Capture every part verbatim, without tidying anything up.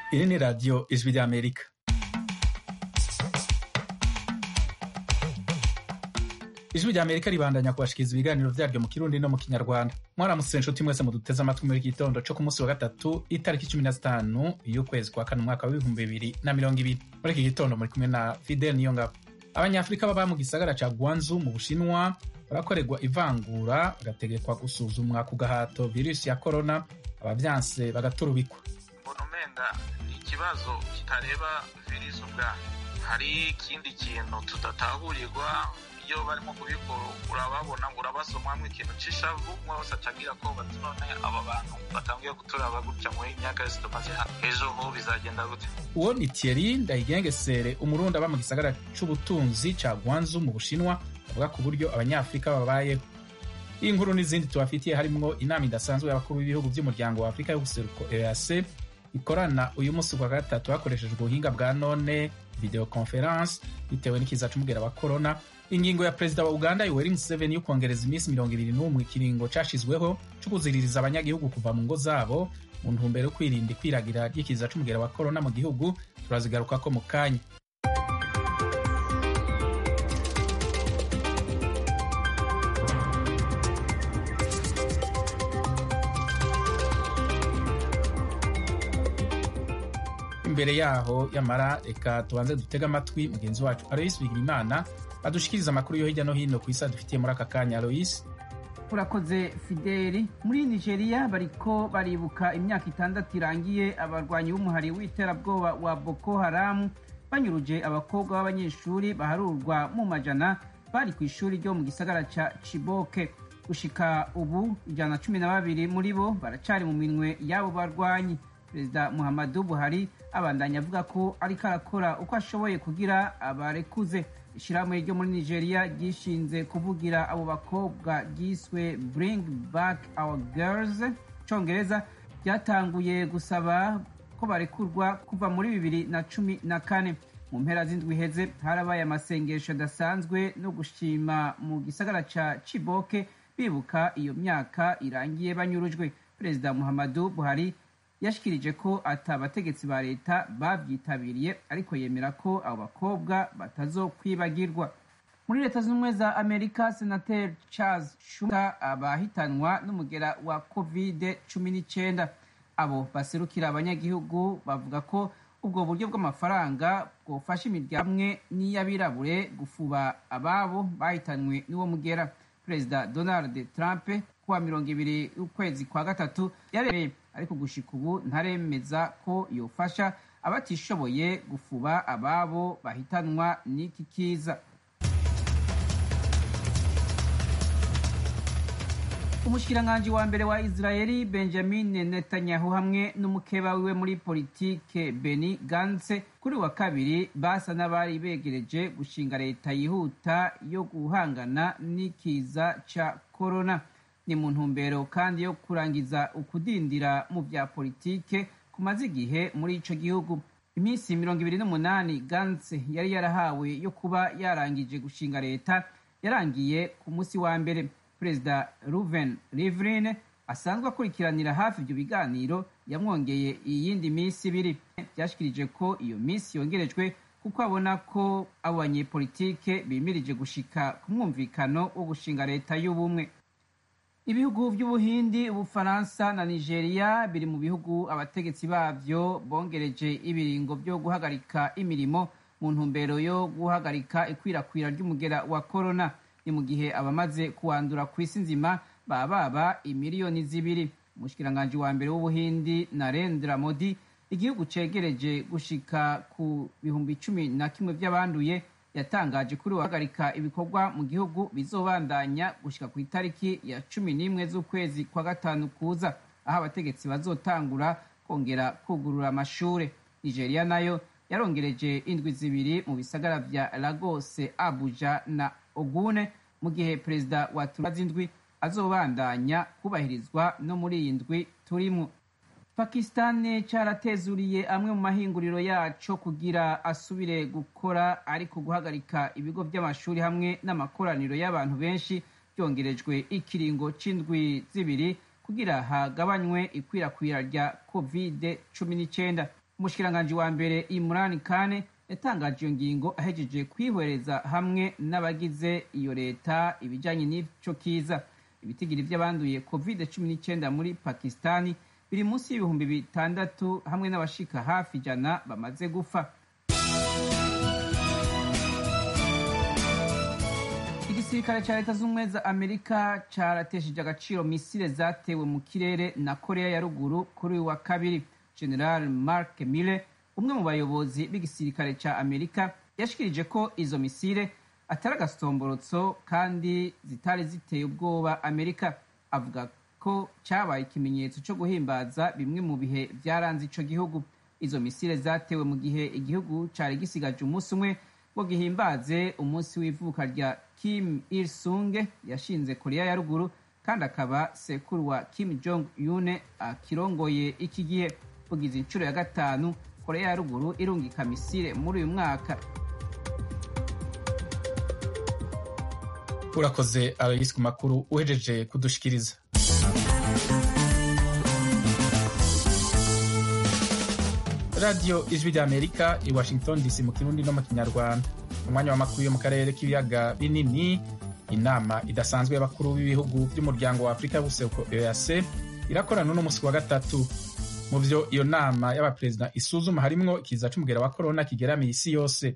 Iri ni radiyo ijwi ry'Amerika. Ijwi ry'Amerika ribandanya kubashikiriza ibiganiro vyaryo mu Kirundi no mu Kinyarwanda. Mwaramutse inshuti mwese muduteze amatwi muri iki gitondo co ku munsi wa gatatu itariki cumi na zitanu y'ukwezi kwa kane umwaka w'ibihumbi bibiri na mirongo ibiri. Muri iki gitondo muri kumwe na Fidel Niyongabo. Abanyafrika baba mu gisagara ca Guangzhou mu Bushinwa barakorerwa ivangura bagategekwa gusuzumwa ku gahato virusi ya corona, abavyanse bagaturubikwa. Mbona umenga ikibazo kitareba virusi ubwa hari ikindi kintu tudatahurirwa. Iyo barimo kubikora urababona ngo urabasomamwe ikintu c'ishavu mwose acagira ko batunone aba bantu batangiye guturaba gutya mu imyaka yose tumaze hano ejo ho bizagenda gute. Uwo ni Thierry Ndayigengesere, umurundi aba mu gisagara c'ubutunzi ca Guangzhou mu Bushinwa, avuga ku buryo abanyafrika babayeho. Iyi nkuru n'izindi tubafitiye harimwo inama idasanzwe y'abakuru b'ibihugu vy'umuryango wa Afrika y'ubuseruko E A C ikorana uyu munsi kwa gatatu hakoreshejwe ubuhinga bwa none video conference bitewe n'ikiza c'umugera wa corona. Ingingo ya Perezida wa Uganda Yoweri Museveni yo kongereza iminsi mirongo ibiri n'umwe ikiringo cashizweho co kuziririza abanyagihugu kuva mu ngo zabo mu ntumbero yo kwirinda ikwiragira ry'ikiza c'umugera wa corona mu gihugu, turazigarukako mu kanya. Imbere yaho yamara reka tubanze dutega amatwi mugenzi wacu Alois Bigirimana adushikiriza amakuru yo hirya no hino ku isi dufitiye muri aka kanya. Alois, urakoze Fideli. Muri Nigeria bariko baribuka imyaka itandatu irangiye abarwanyi b'umuhari w'iterabwoba wa Boko Haram banyuruje abakobwa b'abanyeshuri baharurwa mu majana bari ku ishuri ryo mu gisagara ca Chibok. Gushika ubu ijana na cumi na babiri muri bo baracari mu minwe y'abo barwanyi. Perezida Muhammadu Buhari abandanya avuga ko ariko arakora uko ashoboye kugira abarekuze. Ishirahamwe ryo muri Nigeria ryishinze kuvugira abo bakobwa ryiswe Bring Back Our Girls Congereza ryatanguye gusaba ko barekurwa kuva muri bibiri na cumi na kane. Mu mpera z'indwi iheze harabaye amasengesho adasanzwe no gushima mu gisagara ca Chibok bibuka iyo myaka irangiye banyurujwe. Perezida Muhammadu Buhari yashikirije ko ata abategetsi ba leta bavyitabiriye, ariko yemera ko abo bakobwa batazokwibagirwa. Muri leta z'ubumwe za Amerika, Senateri Charles Schumer abahitanwa n'umugera wa covid cumi n'icenda. Abo baserukira abanyagihugu bavuga ko ubwo buryo bw'amafaranga bwofasha imiryango imwe n'iy'abirabure gufuba ababo bahitanwe n'uwo mugera. Perezida Donald Trump kuwa mirongo ibiri y'ukwezi kwa gatatu yaremeye, ariko gushika ubu ntaremeza ko yofasha abatishoboye gufuba ababo bahitanwa n'iki kiza. Umushikiranganji wa mbere wa Israeli Benjamin Netanyahu hamwe n'umukeba wiwe muri politike Benny Gantz kuri wa kabiri basa n'abari begereje gushinga leta yihuta yo guhangana n'ikiza ca corona. Ni mu ntumbero kandi yo kurangiza ukudindira mu vya politike kumaze igihe muri ico gihugu. Iminsi mirongo ibiri n'umunani Gantz yari yarahawe yo kuba yarangije gushinga leta yarangiye ku musi wa mbere. Perezida Reuven Rivlin asanzwe akurikiranira hafi ivyo biganiro yamwongeye iyindi minsi ibiri. Vyashikirije ko iyo minsi yongerejwe kuko abona ko abo banyepolitike bimirije gushika ku mwumvikano wo gushinga leta y'ubumwe. Ibihugu vy'Ubuhindi, Ubufaransa na Nigeria biri mu bihugu abategetsi bavyo bongereje ibiringo vyo guhagarika imirimo mu ntumbero yo guhagarika ikwirakwira ry'umugera wa corona. Ni mu gihe abamaze kuwandura kw'isi nzima baba baba imiliyoni zibiri. Umushikiranganji wa mbere w'Ubuhindi Narendra Modi igihugu cegereje gushika ku bihumbi cumi na kimwe vy'abanduye yatangaje kuri guhagarika ibikorwa mu gihugu bizobandanya gushika ku itariki ya cumi n'imwe z'ukwezi kwa gatanu kuza, aho abategetsi bazotangura kongera kugurura amashure. Nigeria nayo yarongereje indwi zibiri mu bisagara vya Lagos, Abuja na Ogune, mu gihe perezida wa tumaze indwi azobandanya kubahirizwa no muri iyi ndwi turimwo. Pakistan caratezuriye amwe mu mahinguriro yaco kugira asubire gukora, ariko guhagarika ibigo vy'amashuri hamwe n'amakoraniro y'abantu benshi byongerejwe ikiringo c'indwi zibiri kugira hagabanywe ikwirakwira rya covid cumi n'icenda. umushikiranganji wa mbere Imran Khan yatangaje iyo ngingo ahejeje kwihwereza hamwe n'abagize iyo leta ibijanye n'ico kiza. Ibitigiri vy'abanduye covid cumi n'icyenda muri Pakistani biri munsi y'ibihumbi bitandatu hamwe n'abashika hafi ijana bamaze gufa. Igisirikare ca leta z'ubumwe za Amerika caratesheje agaciro misile zatewe mu kirere na Korea ya ruguru kuri uyu wa kabiri. General Mark Milley, umwe mu bayobozi b'igisirikare ca Amerika, yashikirije ko izo misile atari agasomborotso kandi zitari ziteye ubwoba Amerika. Avuga ko cabaye ikimenyetso co guhimbaza bimwe mu bihe vyaranze ico gihugu. Izo misile zatewe mu gihe igihugu cari gisigaje umunsi umwe ngo gihimbaze umunsi w'ivuka rya Kim Il-sung yashinze Korea ya ruguru kandi akaba sekuru wa Kim Jong-un akirongoye iki gihe. Kugiza inshuro ya gatanu Korea ya ruguru irungika misile muri uyu mwaka. Urakoze Aloysi ku makuru uhejeje kudushikiriza. Radio Ijwi rya Amerika i Washington D C mu Kirundi no mu Kinyarwanda. Umwanya w'amakuru yo mu karere k'ibiyaga binini, inama idasanzwe y'abakuru b'ibihugu by'umuryango wa Afrika y'ubuseruko E A C irakorana no musi wa gatatu. Mu byo iyo nama y'abaperezida isuzuma harimwo ikiza c'umugera wa corona kigeramiye isi yose.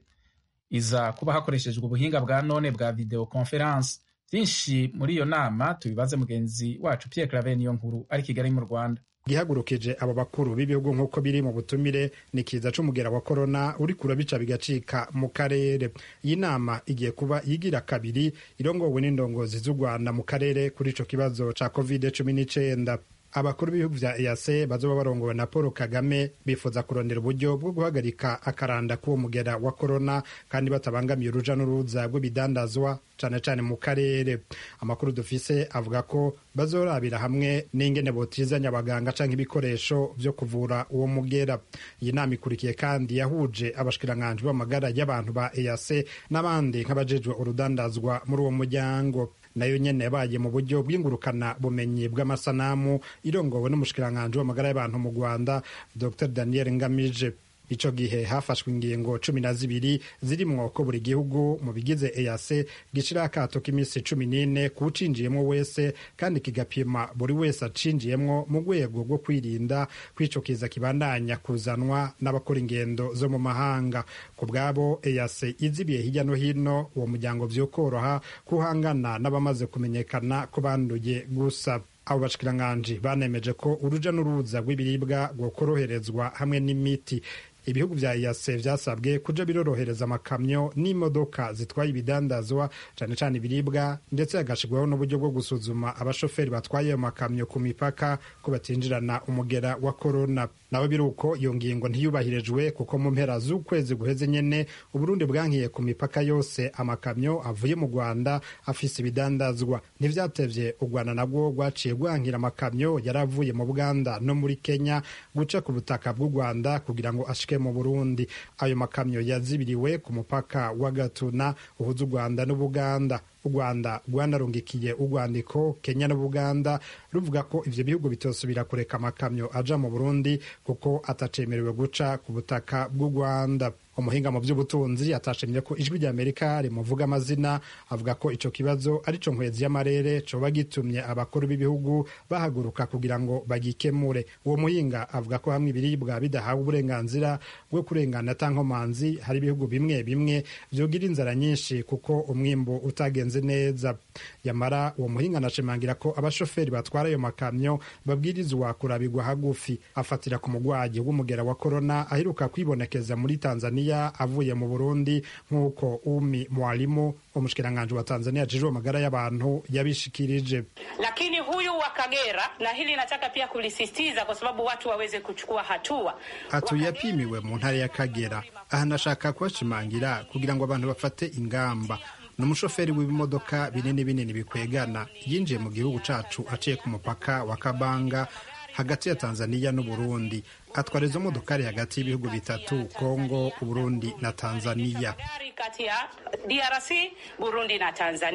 Iza kuba hakoreshejwe ubuhinga bwa none bwa video conference. Vyinshi muri iyo nama tubibaze mugenzi wacu Pierre Claver niyo nkuru ari Kigali mu Rwanda. Gihagurukije abo bakuru b'ibihugu nk'uko biri mu butumire ni kiza c'umugera wa corona uri kurabica bigacika mu karere. Iyi nama igiye kuba yigira kabiri irongowe n'indongozi z'u Rwanda mu karere kuri ico kibazo ca covid cumi n'icyenda. Abakuru b'ibihugu vya E A C bazoba barongowe na Paul Kagame bifuza kurondera uburyo bwo guhagarika akaranda k'uwo mugera wa corona kandi batabangamiye uruja n'uruza rw'ibidandazwa cane cane mu karere. Amakuru dufise avuga ko bazorabira hamwe n'ingene botizanya abaganga canke ibikoresho vyo kuvura uwo mugera. Iyi nama ikurikiye kandi yahuje abashikiranganji b'amagara y'abantu ba E A C n'abandi nk'abajejwe urudandazwa muri uwo muryango. Nayo nyene yabaye mu buryo bw'ingurukana bumenyi bw'amasanamu irongowe n'umushikiranganji w'amagara y'abantu mu Rwanda Dr Daniel Ngamije. Ico gihe hafashwe ingingo cumi na zibiri zirimwo ko buri gihugu mu bigize E A C gishira akato k'imisi cumi n'ine kucinjiyemwo wese kandi kigapima buri wese acinjiyemwo mu rwego rwo kwirinda kwico kiza kibandanya kuzanwa n'abakora ingendo zo mu mahanga. Ku bwabo E A C izibiye hirya no hino uwo muryango vyokoroha kuhangana n'abamaze kumenyekana ko banduye gusa. Abo bashikiranganji banemeje ko uruja n'uruza rw'ibiribwa rwokoroherezwa hamwe n'imiti. Ibihugu vya E A C vyasabwe kuja birorohereza amakamyo n'imodoka zitwaye ibidandazwa cane cane ibiribwa ndetse hagashirwaho n'uburyo bwo gusuzuma abashoferi batwaye ayo makamyo ku mipaka ko batinjirana umugera wa corona. Nabo biruko iyo ngingo ntiyubahirijwe kuko mu mpera z'ukwezi guheze nyene Uburundi bwankiye ku mipaka yose amakamyo avuye mu Rwanda afise ibidandazwa. Ntivyatevye u Rwanda nabwo rwaciye rwankira amakamyo yaravuye mu Buganda no muri Kenya guca ku butaka bw'u Rwanda kugira ngo ashike mu Burundi. Ayo makamyo yazibiriwe ku mupaka wa Gatuna uhuza u Rwanda n'Ubuganda. U Rwanda rwanarungikiye urwandiko Kenya n'Ubuganda ruvuga ko ivyo bihugu bitosubira kureka amakamyo aja mu Burundi kuko atacemerewe guca ku butaka bw'u Rwanda. Umuhinga mu by'ubutunzi atashimye ko Ijwi rya Amerika rimuvuga amazina avuga ko ico kibazo ari co nkwezi y'amarere coba gitumye abakuru b'ibihugu bahaguruka kugira ngo bagikemure. Uwo muhinga avuga ko hamwe ibiribwa bidahawe uburenganzira bwo kurengana tankomanzi hari ibihugu bimwe bimwe vyogira inzara nyinshi kuko umwimbo utagenze neza. Yamara uwo muhinga anashimangira ko abashoferi batwara ayo makamyo babwirizwa kurabigwa hagufi. Afatira ku mugwaji w'umugera wa corona aheruka kwibonekeza muri Tanzania avuye mu Burundi nk'uko Umi Mwalimu umushikiranganji wa Tanzania ajejwe amagara y'abantu yabishikirije. Lakini huyu wa Kagera, na hili nataka pia kulisisitiza kwa sababu watu waweze kuchukua hatua. Atuyapimiwe mu ntara ya Kagera. Aha nashaka kubashimangira kugira ngo abantu bafate ingamba. N'umushoferi w'ibimodoka binini binini bikwegana yinjiye mu gihugu cacu aciye ku mupaka wa Kabanga hagati ya Tanzania n'u Burundi. Atwara izo modokari hagati y'ibihugu bitatu Kongo, Burundi na Tanzania. Kati ya D R C, Burundi na Tanzania.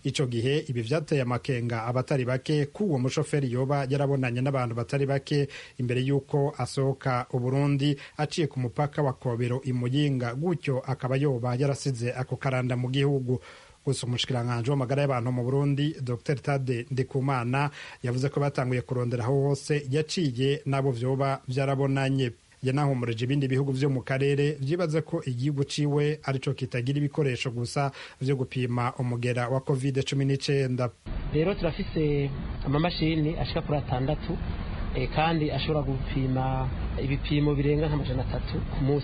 ico gihe ibi vyateye amakenga abatari bake ko uwo mushoferi yoba yarabonanye n'abantu batari bake imbere y'uko asohoka Uburundi aciye ku mupaka wa Kobero i Muyinga, gutyo akaba yoba yarasize ako karanda mu gihugu. Gusa umushikiranganji w'amagara y'abantu mu Burundi Dr Tade Ndikumana yavuze ko batanguye kurondera aho hose yaciye n'abo vyoba vyarabonanye. yanahumurije ibindi bihugu vyo mu karere vyibaza ko igihugu ciwe arico kitagira ibikoresho gusa vyo gupima umugera wa covid cumi n'icenda. Rero turafise amamashini ashika kuri atandatu e, kandi ashobora gupima ibipimo birenga nk'amajana atatu ku munsi.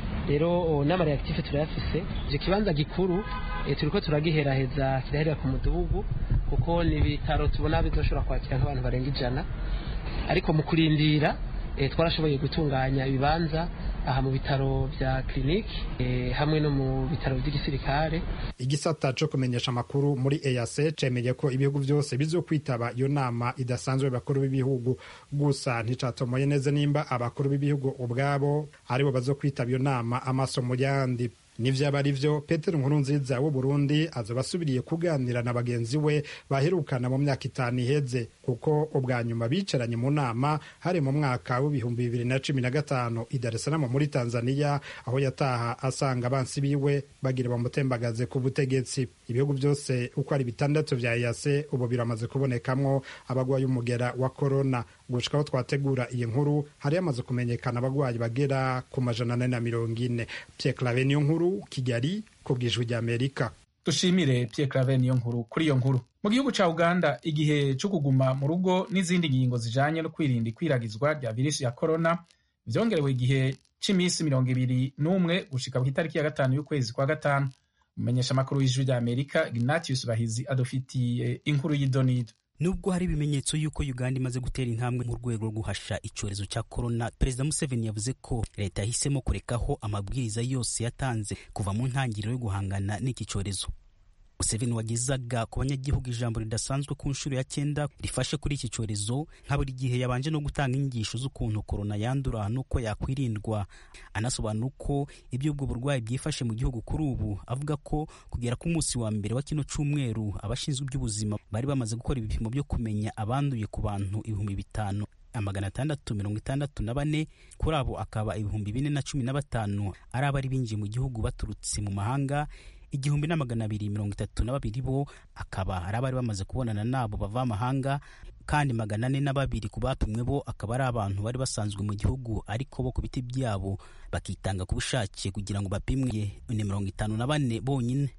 Rero n'amareaktife turayafise. Ivyo kibanza gikuru e, turiko turagiheraheza kiraherera ku mudugudu kuko ni bitaro tubona bizoshobora kwakira nk'abantu barenga ijana, ariko mu kurindira E, twarashoboye gutunganya ibibanza aha mu bitaro vya clinique e, hamwe no mu bitaro by'igisirikare. Igisata cyo kumenyesha amakuru muri E A C cemeye ko ibihugu byose bizokwitaba iyo nama idasanzwe bakuru b'ibihugu, gusa nticatomoye neza nimba abakuru b'ibihugu ubwabo aribo bazokwitaba iyo nama amaso mu yandi. Nivyaba ari vyo, Petero Nkurunziza w'u Burundi azoba asubiriye kuganira na bagenzi we baherukana mu myaka itanu iheze, kuko ubwa nyuma bicaranye mu nama hari mu mwaka w'ibihumbi bibiri na cumi na gatanu i Dar es Salaam muri Tanzania, aho yataha asanga abansi biwe bagira bamutembagaze ku butegetsi. Ibihugu byose uko ari bitandatu vya E A C ubu biramaze kubonekamwo abagwayi umugera wa corona. Gushika aho twategura iyi nkuru hari yamaze kumenyekana abagwayi bagera ku majana ane na mirongo ine. Pierre Claver niyo nkuru, Kigali, ku bw'ijwi ry'Amerika. Dushimire Pierre Claver niyo nkuru kuri iyo nkuru. Mu gihugu ca Uganda, igihe cyo kuguma mu rugo n'izindi ngingo zijanye no kwirinda ikwiragizwa rya virusi ya corona vyongerewe igihe c'imisi mirongo ibiri n'umwe gushika ku itariki ya gatanu y'ukwezi kwa gatanu. Umumenyesha makuru w'ijwi ry'Amerika Ignatius Bahizi adufitiye inkuru y'idonido. Nubwo hari ibimenyetso yuko Uganda imaze gutera intambwe mu rwego rwo guhasha icyorezo cya corona, Perezida Museveni yavuze ko leta yahisemo kurekaho amabwiriza yose yatanze kuva mu ntangiriro yo guhangana n'iki cyorezo. Museveni wagezaga ku banyagihugu ijambo ridasanzwe ku nshuro ya cyenda rifashe kuri iki cyorezo, nka buri gihe yabanje no gutanga inyigisho z'ukuntu corona yandura nuko yakwirindwa, anasobanura uko iby'ubwo burwayi byifashe mu gihugu kuri ubu, avuga ko kugera ku munsi wa mbere wa kino cyumweru abashinzwe iby'ubuzima bari bamaze gukora ibipimo byo kumenya abanduye ku bantu ibihumbi bitanu amagana atandatu mirongo itandatu na bane, kuri abo akaba ibihumbi bine na cumi na batanu ari abari binjiye mu gihugu baturutse mu mahanga, igihumbi na magana abiri mirongo itatu na babiri bo akaba ari abari bamaze kubonana nabo bava amahanga, kandi magana ane na babiri ku bapimwe bo akaba ari abantu bari basanzwe mu gihugu ariko bo ku biti byabo bakitanga ku bushake kugira ngo bapimwe ni mirongo itanu na bane bonyine.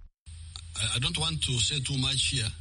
I don't want to say too much here.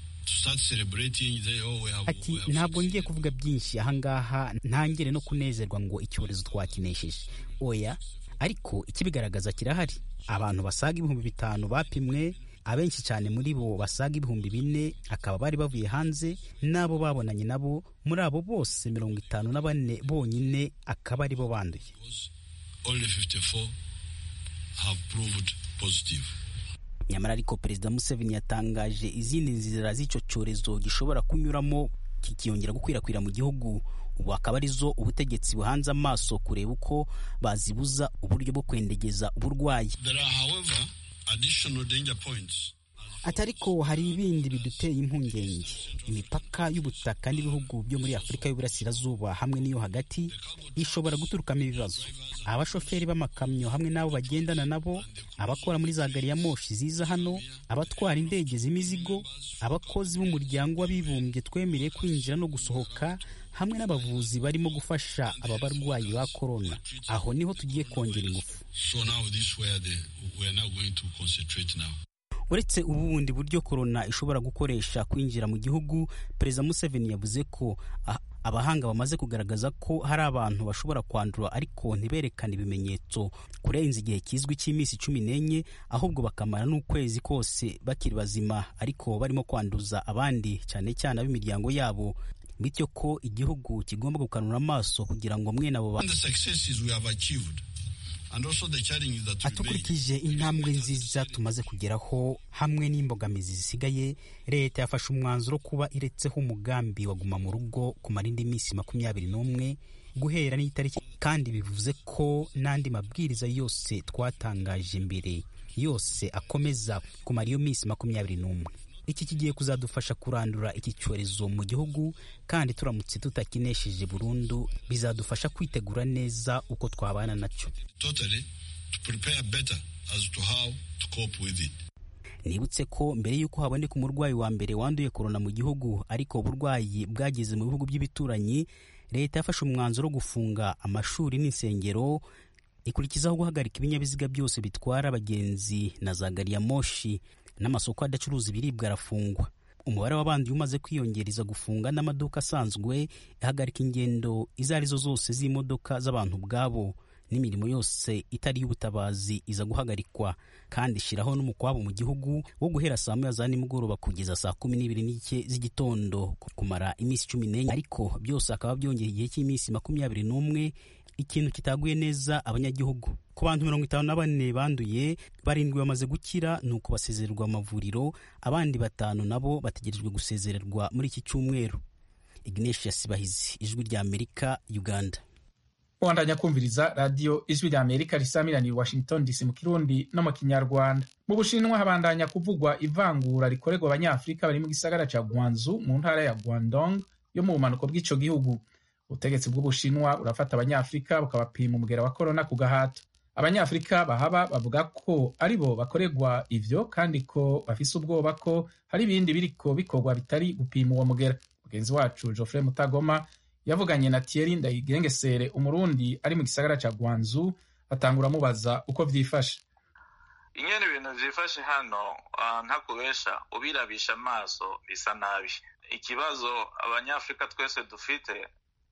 Ati ntabwo ngiye kuvuga byinshi ahangaha, ntangire no kunezerwa ngo icyorezo twakinesheje, oya, ariko ikibigaragaza kirahari. Abantu basaga ibihumbi bitanu bapimwe, abenshi cyane muri bo basaga ibihumbi bine akaba bari bavuye hanze, nabo babonanye nabo, muri abo bose mirongo itanu na bane bonyine akaba ari bo banduye. Only fifty-four have proved positive. Nyamara ariko Perezida Museveni yatangaje izindi nzira z'icyo cyorezo gishobora kunyuramo kikiyongera gukwirakwira mu gihugu. Ubu akaba arizo ubutegetsi buhanze amaso kureba uko bazibuza uburyo bwo kwendegeza uburwayi. There are, however, additional danger points. Atariko hari ibindi biduteye impungenge. Imipaka y'ubutaka n'ibihugu byo muri Afurika y'Uburasirazuba hamwe n'iyo hagati ishobora guturukamo ibibazo. Abashoferi b'amakamyo hamwe n'abo bagendana nabo, abakora muri za gari ya moshi ziza hano, abatwara indege z'imizigo, abakozi b'umuryango w'abibumbye twemereye kwinjira no gusohoka, hamwe n'abavuzi barimo gufasha aba barwayi ba corona. Aho niho tugiye kongera ingufu. So now this where the, we are now going to concentrate now. Uretse ubu bundi buryo corona ishobora gukoresha kwinjira mu gihugu, Perezida Museveni yavuze ko ah, abahanga bamaze kugaragaza ko hari abantu bashobora kwandura ariko ntiberekane ibimenyetso kurenza igihe kizwi cy'iminsi cumi n'enye, ahubwo bakamara n'ukwezi kose bakiri bazima ariko barimo kwanduza abandi, cyane cyane ab'imiryango yabo. Bityo ko igihugu kigomba gukanura amaso kugira ngo mwene abo atukurikije intambwe nziza tumaze kugeraho hamwe n'imbogamizi zisigaye, leta yafashe umwanzuro kuba iretseho umugambi wa guma mu rugo kumara indi minsi makumyabiri n'umwe guhera n'itariki, kandi bivuze ko n'andi mabwiriza yose twatangaje mbere yose akomeza kumara iyo minsi makumyabiri n'umwe. iki kigiye kuzadufasha kurandura iki cyorezo mu gihugu, kandi turamutse tutakinesheje burundu bizadufasha kwitegura neza uko twabana nacyo. Totally to prepare better as to how to cope with it. Nibutse ko mbere y'uko haboneka umurwayi wa mbere wanduye korona mu gihugu, ariko uburwayi bwageze mu bihugu by'ibituranyi, leta yafashe umwanzuro wo gufunga amashuri n'insengero, ikurikizaho guhagarika ibinyabiziga byose bitwara abagenzi na za gari ya moshi, n'amasoko adacuruza ibiribwa arafungwa. Umubare w'abandi umaze kwiyongereza gufunga n'amaduka asanzwe, ihagarika ingendo izo arizo zose z'imodoka z'abantu ubwabo, n'imirimo yose itari y'ubutabazi iza guhagarikwa, kandi ishyiraho n'umukwabo mu gihugu wo guhera saa moya za nimugoroba kugeza saa kumi n'ibiri n'igice z'igitondo kumara iminsi cumi n'enye, ariko byose akaba byongeye igihe cy'iminsi makumyabiri n'umwe, ikintu kitaguye neza abanyagihugu. Ku bantu mirongo itanu na bane banduye, barindwi bamaze gukira nuko basezererwa amavuriro, abandi batanu nabo bategerejwe gusezererwa muri iki cyumweru. Ignatius Bahizi, Ijwi rya Amerika, Uganda. Wandanya kumviriza radio Ijwi rya Amerika risamiraniye i Washington D C mu Kirundi no mu Kinyarwanda. Mu Bushinwa habandanya kuvugwa ivangura rikorerwa abanyafrika bari mu gisagara ca Guangzhou mu ntara ya Guangdong yo mu bumanuko bw'ico gihugu. Ubutegetsi bw'Ubushinwa urafata abanyafrika bukabapima umugera wa corona ku gahato. Abanyafrika bahaba bavuga ko aribo bakorerwa ivyo, kandi ko bafise ubwoba ko hari ibindi biriko bikorwa bitari gupima uwo mugera. Mugenzi wacu Geoffrey Mutagoma yavuganye na Thierry Ndayigengesere, umurundi ari mu gisagara ca Guangzhou, atangura mubaza uko vyifashe. Ingene ibintu vyifashe hano uh, ntakubesha ubirabisha amaso bisa nabi. Ikibazo abanyafrika twese dufite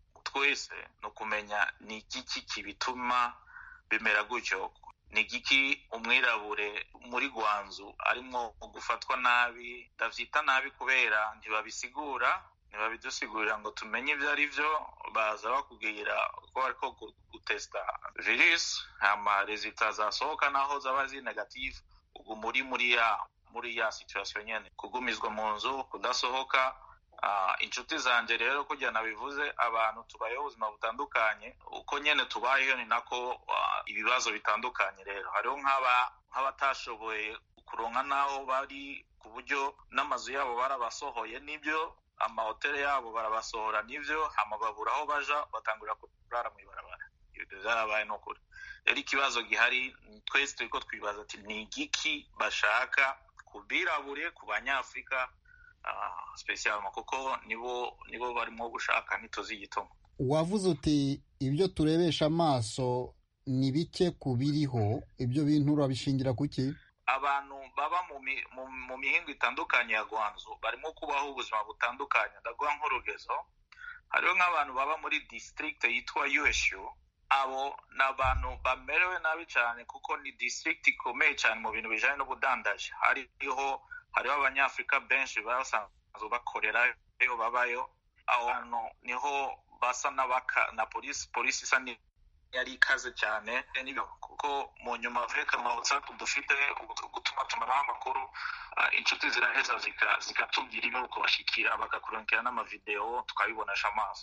twese no kumenya ni iki kibituma bimera gutyo, ni iki umwirabure muri Guangzhou arimo gufatwa nabi. Ndavyita nabi kubera ntibabisigura, ntibabidusigurira ngo tumenye ibyo ari byo. Baza bakubwira ko ariko gutesta virus, hama resultat zasohoka naho zaba zi negative, ubwo muri muri ya muri ya situation nyene kugumizwa mu nzu, kudasohoka. Uh, inshuti zanje rero kujya nabivuze, abantu tubayeho ubuzima butandukanye, uko nyene tubayeho ni nako uh, ibibazo bitandukanye. Rero hariho nk'aba nk'abatashoboye kuronka naho bari, ku buryo n'amazu yabo barabasohoye, nibyo amahoteli yabo barabasohora, nivyo hama babura aho baja, batangura kurara mu ibarabara. Ibyo byarabaye n'ukuri. Rero ikibazo gihari twese turiko twibaza ati ni igiki bashaka kubirabure ku banyafrika, Uh, special kuko nibo nibo barimo gushaka ntituzi igituma. Wavuze uti ibyo turebesha amaso ni bike kubiriho, ibyo bintu urabishingira kuki? Abantu baba mu mu mihingo itandukanye ya Guangzhou barimo kubaho ubuzima butandukanye. Ndaguha nk'urugezo, hariho nk'abantu baba muri district yitwa Yueshu. Abo n'abantu bamerewe nabi cyane kuko ni district ikomeye cyane mu bintu bijanye n'ubudandaji. Hariho hariho abanyafrika benshi basanzwe bakorera yo babayo. Aho hantu niho basa n'abaka na polisi polisi isa ni yari ikaze cyane, kuko mu nyuma Afrika mu WhatsApp dufite gutuma tumara amakuru, uh, inshuti ziraheza zikatubwira ibyo uko bashikira, bakakurikirana n'amavideo tukabibonesha amaso.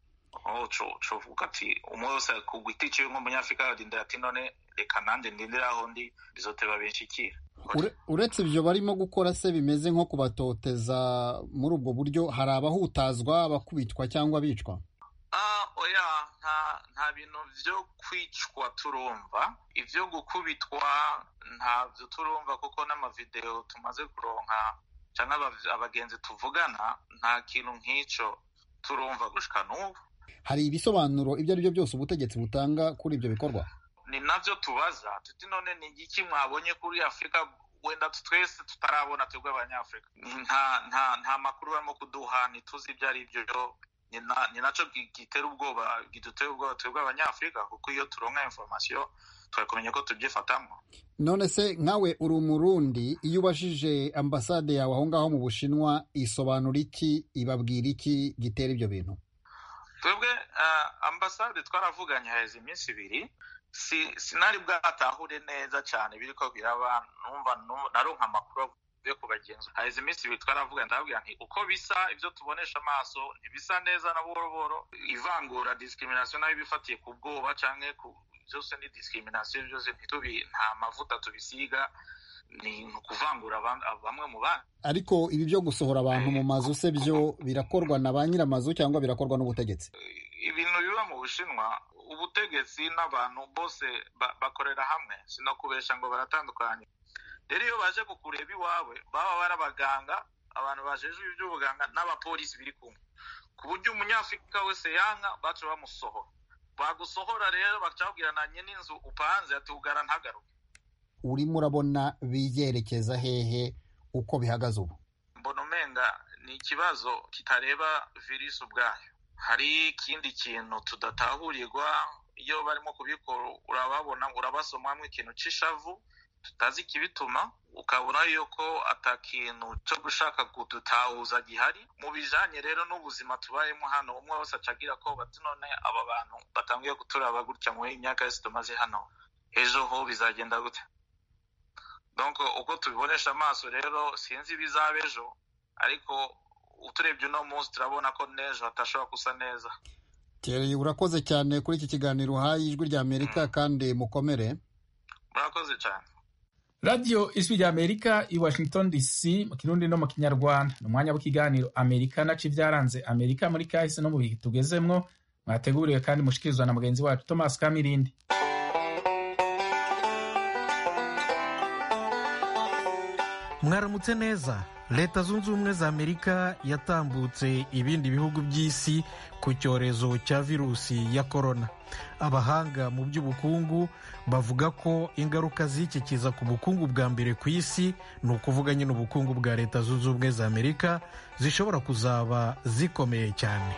Oh cho cho fukati umwose kugwitice nk'umunyafrika yadinda ati none reka nande ndindira aho ndi bizoteba benshikira. Uretse ibyo barimo gukora se bimeze nko kubatoteza muri ubwo buryo, hari abahutazwa, abakubitwa cyangwa bicwa? Ah oya, nta nta bintu byo kwicwa turumva, ivyo gukubitwa ntabyo turumva, kuko n'amavideo tumaze kuronka cyangwa abagenzi tuvugana nta kintu nk'ico turumva gushika n'ubu. Hari ibisobanuro ibyo ari byo byose ubutegetsi butanga kuri ibyo bikorwa? Ni navyo tubaza tuti none ni igiki mwabonye kuri Afrika wenda twese tutarabona twebwe abanyafrika? Nta nta nta makuru barimo kuduha, ntituzi ibyo ari byo. Ni naco gitera ubwoba, gidutera ubwoba twebwe abanyafrika, kuko iyo turonka information twakumenya ko tubyifatamo. None se nkawe uri umurundi, iyo ubashije ambasade yawe aho ngaho mu Bushinwa isobanura iki, ibabwira iki gitera ibyo bintu? Twebwe uh, ambasade twaravuganye haheze iminsi ibiri, si sinari bwatahure neza cyane biriko biraba, numva naronka amakuru yo kubagenza. Haheze iminsi ibiri twaravuganye, ndababwira nti uko bisa ibyo tubonesha amaso ntibisa neza na boroboro. Ivangura discrimination nayo bifatiye ku bwoba canke ku byose ni discrimination, byose ntitubi nta mavuta tubisiga, ni ukuvangura bamwe mu bandi. Ariko ibi byo gusohora abantu mu mazu se byo birakorwa na ba nyir'amazu cyangwa birakorwa n'ubutegetsi? Ibintu biba mu Bushinwa, ubutegetsi n'abantu bose bakorera hamwe, sinakubesha ngo baratandukanye. Rero iyo baje kukureba iwawe baba barabaganga, abantu bajejwe iby'ubuganga n'abapolisi biri kumwe, ku buryo umunyafrika wese yanka baca bamusohora. Bagusohora rero bakabwira na nyine inzu upanze ati ugara ntagaruke. Urimo urabona biyerekeza hehe uko bihagaze ubu? Mbona umenga ni ikibazo kitareba virusi ubwayo, hari ikindi kintu tudatahurirwa. Iyo barimo kubikora urababona, urabasomamwe ikintu c'ishavu tutazi kibituma, ukabona yuko atakintu cyo gushaka kudutahuza gihari. Mu bijanye rero n'ubuzima tubayemo hano, umwe wese acagira ko bati none aba bantu batangiye guturaba gutya mu myaka yose tumaze hano, ejo ho bizagenda gute? Donc uko tubibonesha amaso rero sinzi bizaba ejo, ariko uturebye uno munsi turabona ko nejo hatashobora gusa neza. Thierry, urakoze cyane kuri iki kiganiro uhaye Ijwi rya Amerika, mm. kandi mukomere. Murakoze cyane. Radio Ijwi rya Amerika i Washington D C mu Kirundi no mu Kinyarwanda, ni umwanya w'ikiganiro Amerika naco ivyaranze Amerika muri kahise no mu bihe tugezemwo, mwateguriwe kandi mushikirizwa na mugenzi wacu Thomas Kamirindi. Mwaramutse neza. Leta Zunze Ubumwe za Amerika yatambutse ibindi bihugu by'isi ku cyorezo cya virusi ya korona. Abahanga mu by'ubukungu bavuga ko ingaruka z'iki kiza ku bukungu bwa mbere ku isi, ni ukuvuga nyine ubukungu bwa Leta Zunze Ubumwe za Amerika, zishobora kuzaba zikomeye cyane.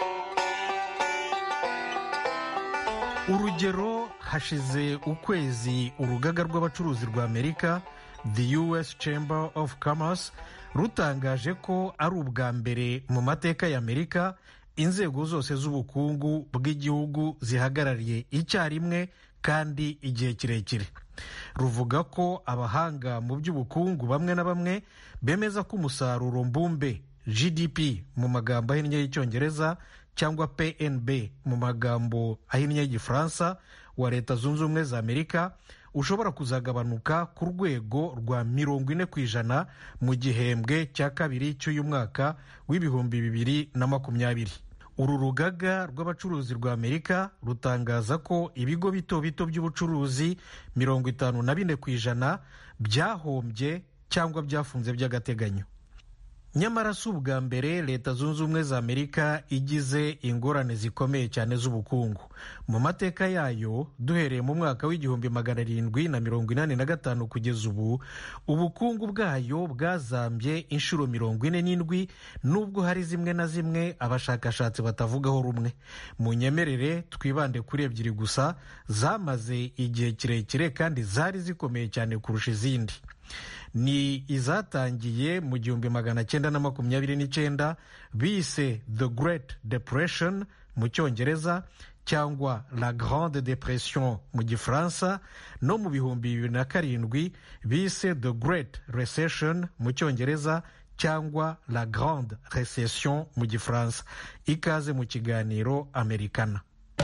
Urugero, hashize ukwezi urugaga rw'abacuruzi rwa Amerika, the U S Chamber of Commerce, rutangaje ko ari ubwa mbere mu mateka ya Amerika inzego zose z'ubukungu bw'igihugu zihagarariye icyarimwe kandi igihe kirekire. Ruvuga ko abahanga mu by'ubukungu bamwe na bamwe bemeza ko umusaruro mbumbe G D P mu magambo ahinnye y'Icyongereza cyangwa P N B mu magambo ahinnye y'Igifaransa wa Leta Zunze Ubumwe za Amerika ushobora kuzagabanuka ku rwego rwa mirongo ine ku ijana mu gihembwe cya kabiri cy'uyu mwaka w'ibihumbi bibiri na makumyabiri. Uru rugaga rw'abacuruzi rwa Amerika rutangaza ko ibigo bito bito by'ubucuruzi mirongo itanu na bine ku ijana byahombye cyangwa byafunze by'agateganyo. Nyamara si ubwa mbere Leta Zunze Ubumwe za Amerika igize ingorane zikomeye cyane z'ubukungu. Mu mateka yayo, duhereye mu mwaka w'igihumbi magana arindwi na mirongo inani na gatanu kugeza ubu, ubukungu bwayo bwazambye inshuro mirongo ine n'indwi, nubwo hari zimwe na zimwe abashakashatsi batavugaho rumwe. Mu nyemerere twibande kuri ebyiri gusa zamaze igihe kirekire kandi zari zikomeye cyane kurusha izindi. Ni izatangiye mu gihumbi magana cyenda na makumyabiri n'icyenda bise The Great Depression mu Cyongereza cyangwa La Grande Depression mu Gifaransa, no mu bihumbi bibiri na karindwi bise The Great Recession mu Cyongereza cyangwa La Grande Recession mu Gifaransa. Ikaze mu kiganiro Amerikana.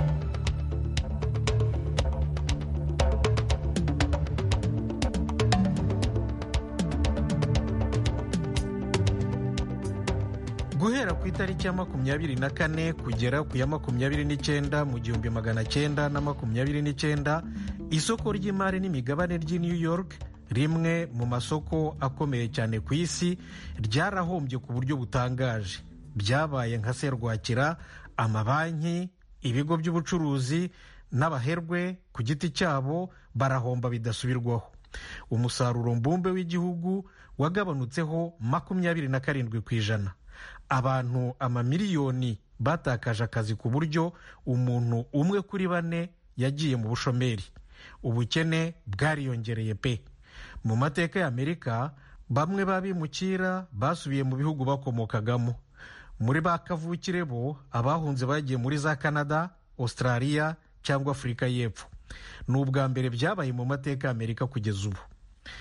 Guhera ku itariki ya makumyabiri na kane kugera ku ya makumyabiri n'icyenda mu gihumbi magana cyenda na makumyabiri n'icyenda, isoko ry'imari n'imigabane ry'i New York, rimwe mu masoko akomeye cyane ku isi, ryarahombye ku buryo butangaje. Byabaye nka serwakira, amabanki, ibigo by'ubucuruzi n'abaherwe ku giti cyabo barahomba bidasubirwaho. Umusaruro mbumbe w'igihugu wagabanutseho makumyabiri na karindwi ku ijana. Abantu amamiliyoni batakaje akazi ku buryo umuntu umwe kuri bane yagiye mu bushomeri. Ubukene bwariyongereye pe. Mu mateka ya Amerika, bamwe babimukira basubiye mu bihugu bakomokagamo. Muri ba kavukire bo, abahunze bagiye muri za Canada, Australia cyangwa Afurika y'Epfo. Ni ubwa mbere byabaye mu mateka ya Amerika kugeza ubu.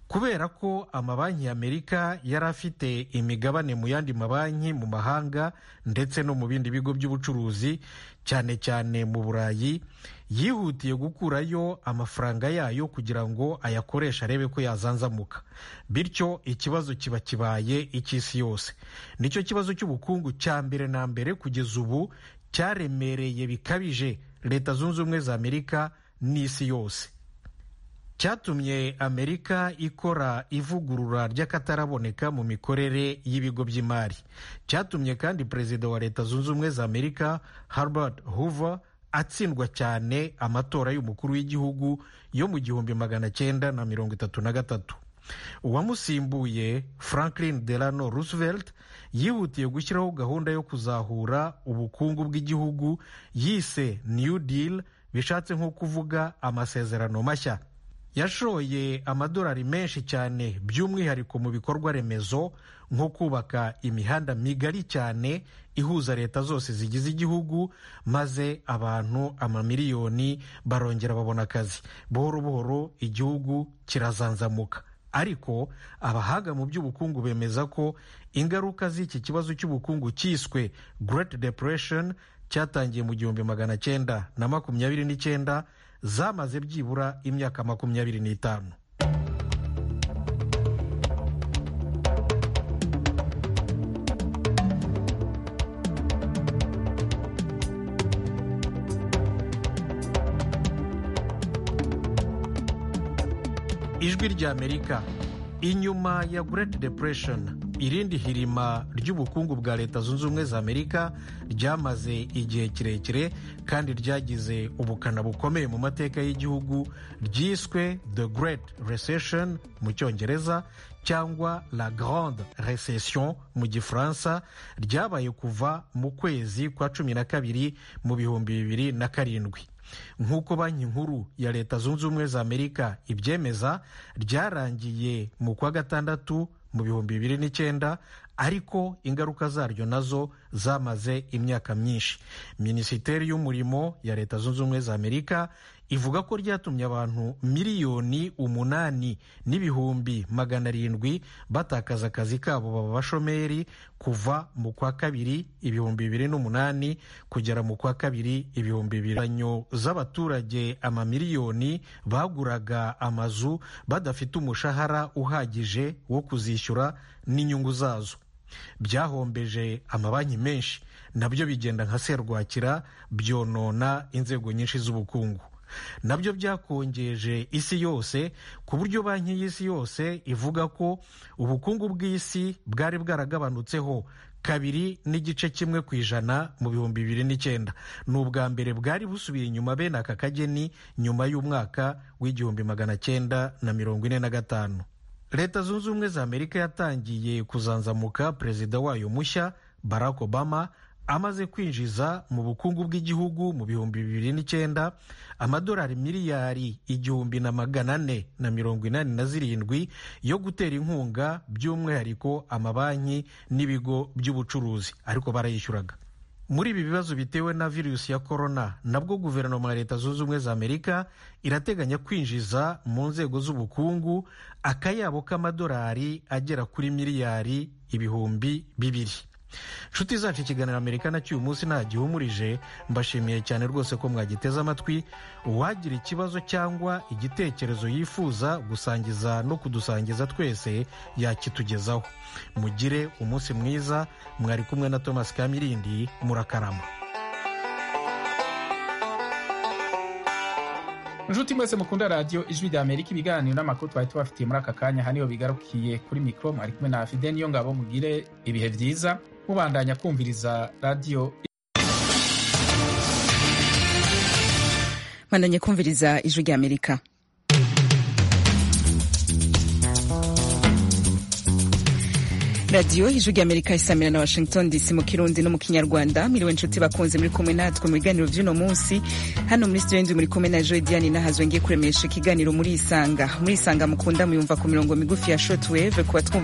kubera ko amabanki y'Amerika yari afite imigabane mu yandi mabanki mu mahanga ndetse no mu bindi bigo by'ubucuruzi cyane cyane mu Burayi, yihutiye gukurayo amafaranga yayo kugira ngo ayakoreshe arebe ko yazanzamuka, bityo ikibazo kiba kibaye icy'isi yose. Nicyo kibazo cy'ubukungu cya mbere na mbere kugeza ubu cyaremereye bikabije Leta Zunze Ubumwe za Amerika n'isi yose, cyatumye Amerika ikora ivugurura ry'akataraboneka mu mikorere y'ibigo by'imari. Cyatumye kandi perezida wa Leta Zunze Ubumwe za Amerika Herbert Hoover atsindwa cyane amatora y'umukuru w'igihugu yo mu gihumbi magana cyenda na mirongo itatu na gatatu. Uwamusimbuye Franklin Delano Roosevelt yihutiye gushyiraho gahunda yo kuzahura ubukungu bw'igihugu yise New Deal, bishatse nko kuvuga amasezerano mashya. Yashoye amadolari menshi cyane by'umwihariko mu bikorwa remezo nko kubaka imihanda migari cyane ihuza leta zose zigize igihugu, maze abantu amamiliyoni barongera babona akazi. Buhoro buhoro igihugu kirazanzamuka. Ariko abahaga mu by'ubukungu bemeza ko ingaruka z'iki kibazo cy'ubukungu cyiswe Great Depression cyatangiye mu gihumbi magana cyenda na makumyabiri n'icyenda zamaze byibura imyaka makumyabiri n'itanu. Ijwi ry'Amerika. Inyuma ya Great Depression, irindi hirima ry'ubukungu bwa Leta Zunze Ubumwe za Amerika ryamaze igihe kirekire kandi ryagize ubukana bukomeye mu mateka y'igihugu, ryiswe The Great Recession mu Cyongereza cyangwa La Grande Recession mu Gifaransa, ryabaye kuva mu kwezi kwa cumi na kabiri mu bihumbi bibiri na karindwi. Nk'uko Banki Nkuru ya Leta Zunze Ubumwe za Amerika ibyemeza, ryarangiye mu kwa gatandatu mu bihumbi bibiri n'icyenda, ariko ingaruka zaryo nazo zamaze imyaka myinshi. Minisiteri y'Umurimo ya Leta Zunze Ubumwe za Amerika ivuga ko ryatumye abantu miliyoni umunani n'ibihumbi magana arindwi batakaza akazi kabo baba bashomeri kuva mu kwa kabiri ibihumbi bibiri n'umunani kugera mu kwa kabiri ibihumbi bibiri. Banyo z'abaturage amamiliyoni baguraga amazu badafite umushahara uhagije wo kuzishyura n'inyungu zazo. Byahombeje amabanki menshi, nabyo bigenda nka serwakira, byonona inzego nyinshi z'ubukungu. Nabyo byakongeje isi yose ku buryo Banki y'Isi yose ivuga ko ubukungu bw'isi bwari bwaragabanutseho kabiri n'igice kimwe ku ijana mu bihumbi bibiri n'icyenda. Ni ubwa mbere bwari busubiye inyuma bene aka kageni nyuma y'umwaka w'igihumbi magana cyenda na mirongo ine na gatanu. Leta Zunze Ubumwe za Amerika yatangiye kuzanzamuka perezida wayo mushya Barack Obama amaze kwinjiza mu bukungu bw'igihugu mu bihumbi bibiri n'icyenda amadolari miliyari igihumbi na magana ane na mirongo inani na zirindwi yo gutera inkunga by'umwihariko amabanki n'ibigo by'ubucuruzi, ariko barayishyuraga. Muri ibi bibazo bitewe na virusi ya korona, nabwo guverinoma ya Leta Zunze Ubumwe za Amerika irateganya kwinjiza mu nzego z'ubukungu akayabo k'amadolari agera kuri miliyari ibihumbi bibiri. Nshuti zacu, ikiganiro Amerika na cy'uyu munsi nta gihumurije. Mbashimiye cyane rwose ko mwagiteze amatwi. Uwagira ikibazo cyangwa igitekerezo yifuza gusangiza no kudusangiza twese yakitugezaho. Mugire umunsi mwiza. Mwari kumwe na Thomas Kamirindi. Murakarama. Nshuti mwese mukunda radio Ijwi rya Amerika, ibiganiro n'amakuru twari tubafitiye muri aka kanya haniho bigarukiye. Kuri mikro mwari kumwe na Fidel Niyongabo. Mugire ibihe byiza mubandanya kumviriza radio. Bandanye kumviriza Ijwi rya Amerika. Radio Ijwi rya Amerika isamira na Washington D C mu Kirundi no mu Kinyarwanda. Miriwe nshuti bakunze muri kumwe natwe mu biganiro by'uno munsi. Hano muri studio ndi muri kumwe na Joy Diane nahazwe ngiye kuremesha ikiganiro muri Isanga. Muri Isanga mukunda muyumva ku mirongo migufi ya shortwave kuba